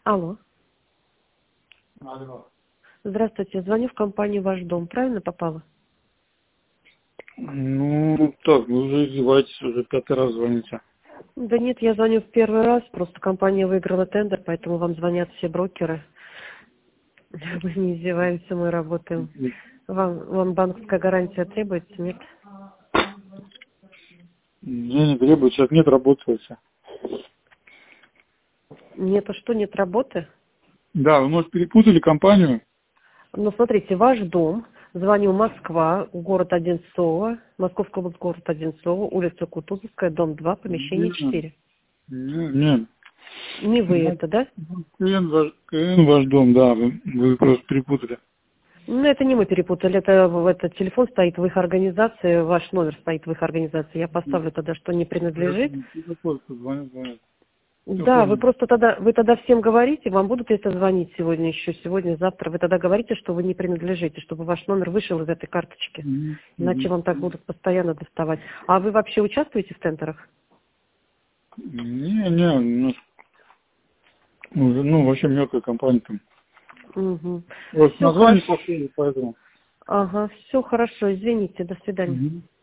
Алло. Алло. Здравствуйте. Звоню в компанию «Ваш дом». Правильно попала? Ну, так, вы уже издеваетесь, уже 5-й раз звоните. Да нет, я звоню в первый раз. Просто компания выиграла тендер, поэтому вам звонят все брокеры. Мы не издеваемся, мы работаем. Вам банковская гарантия требуется, нет? Мне не требуется, сейчас нет работы. Нет, а что, нет работы? Да, вы, может, перепутали компанию? Ну, смотрите, «Ваш дом». Звоню Москва, город Одинцово, Московская область, город Одинцово, улица Кутузовская, дом 2, помещение 4. Нет. Не вы это, да? КН ваш дом, да, вы просто перепутали. Ну, это не мы перепутали, это телефон стоит в их организации, ваш номер стоит в их организации. Я поставлю тогда, что не принадлежит. Звонят. Да, вы тогда всем говорите, вам будут это звонить сегодня еще, сегодня, завтра. Вы тогда говорите, что вы не принадлежите, чтобы ваш номер вышел из этой карточки. Иначе вам так будут постоянно доставать. А вы вообще участвуете в тендерах? Не, ну, вообще мелкая компания там. Угу. Вот Все название хорошо. пошли, поэтому. Ага, все хорошо, извините, до свидания. Мгм.